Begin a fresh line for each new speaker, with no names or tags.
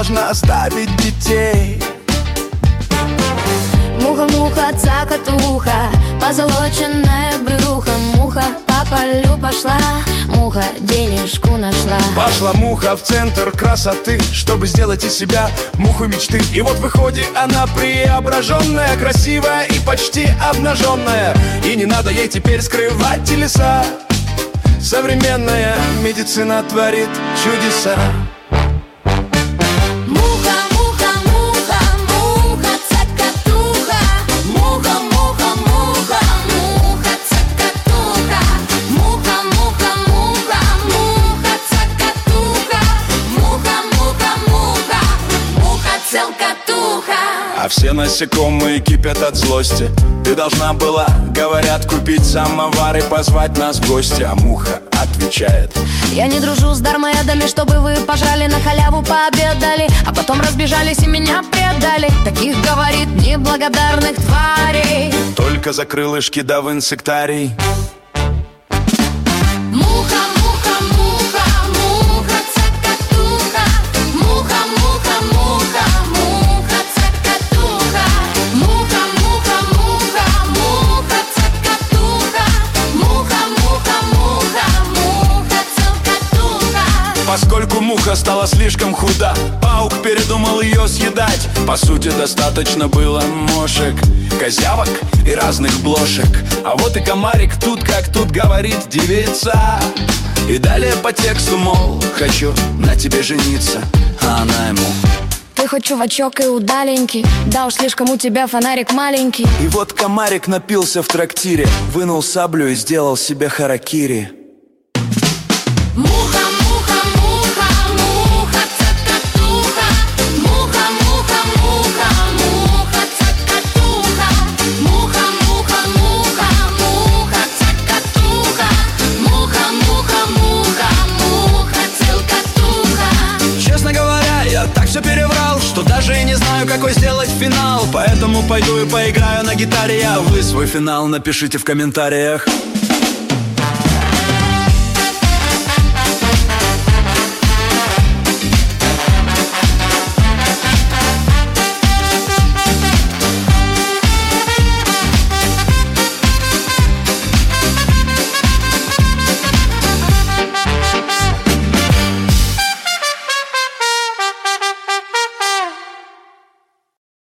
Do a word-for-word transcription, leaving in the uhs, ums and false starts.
можно оставить детей.
Муха-муха, цокотуха, позолоченная брюхо. Муха по полю пошла, муха денежку нашла.
Пошла муха в центр красоты, чтобы сделать из себя муху мечты. И вот выходит она преображенная, красивая и почти обнаженная. И не надо ей теперь скрывать телеса. Современная медицина творит чудеса. А все насекомые кипят от злости. Ты должна была, говорят, купить самовар и позвать нас в гости. А муха отвечает:
я не дружу с дармоедами, чтобы вы пожрали, на халяву пообедали, а потом разбежались и меня предали. Таких, говорит, неблагодарных тварей
только за крылышки да в инсектарий. Поскольку муха стала слишком худа, паук передумал ее съедать. По сути, достаточно было мошек, козявок и разных блошек. А вот и комарик тут, как тут говорит девица. И далее по тексту, мол, хочу на тебе жениться. А она ему:
ты хоть чувачок и удаленький, да уж слишком у тебя фонарик маленький.
И вот комарик напился в трактире, вынул саблю и сделал себе харакири. Все переврал, что даже и не знаю, какой сделать финал. Поэтому пойду и поиграю на гитаре. А вы свой финал напишите в комментариях.